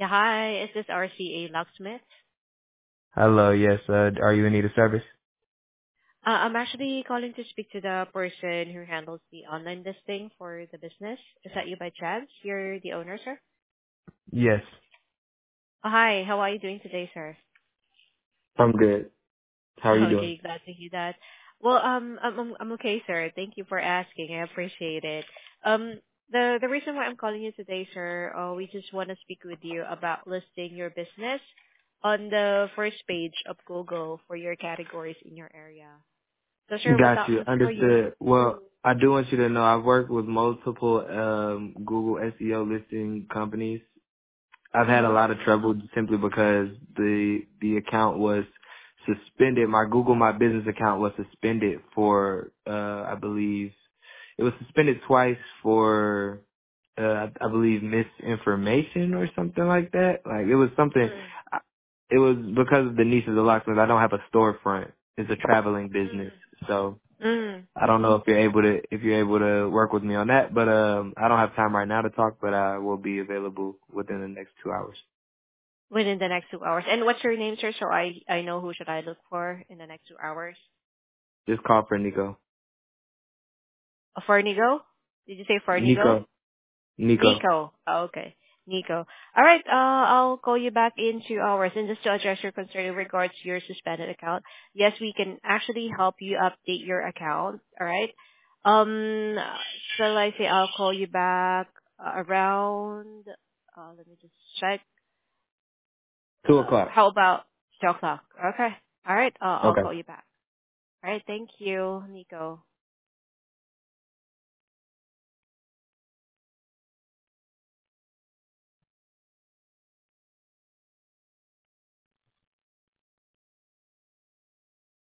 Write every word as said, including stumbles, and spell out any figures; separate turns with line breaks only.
Yeah, hi. Is this R C A Locksmith?
Hello, yes, uh, are you in need of service?
Uh, I'm actually calling to speak to the person who handles the online listing for the business. Is that you by chance? You're the owner, sir?
Yes,
Oh, hi. How are you doing today, sir?
I'm good. How are you doing?
Okay, glad to hear that. Well, um, I'm I'm, I'm okay, sir. Thank you for asking. I appreciate it. Um, the the reason why I'm calling you today, sir, uh, we just want to speak with you about listing your business on the first page of Google for your categories in your area. So, sir, would
Got
that
you.
work for you?
Understood. Well, I do want you to know I've worked with multiple um, Google S E O listing companies. I've had a
Mm-hmm.
lot of trouble simply because the the account was suspended. My Google My Business account was suspended for uh I believe it was suspended twice for uh I, I believe misinformation or something like that. Like it was something I- it was because of the niche of the locksmith. I don't have a storefront. It's a traveling business. So
Mm.
I don't know if you're able to if you're able to work with me on that, but um, I don't have time right now to talk, but I will be available within the next two hours.
Within the next two hours. And what's your name, sir? So I I know who should I look for in the next two hours.
Just call for Nico.
Uh, Farnigo? Did you say Farnigo?
Nico. Nico.
Nico. Oh, okay. Nico. All right. Uh, I'll call you back in two hours. And just to address your concern in regards to your suspended account, yes, we can actually help you update your account. All right. Um, shall I say I'll call you back uh, around? Uh, let me just check.
Two
Uh,
o'clock.
how about two o'clock? Okay. All right. Uh, I'll
Okay.
call you back. All right. Thank you, Nico.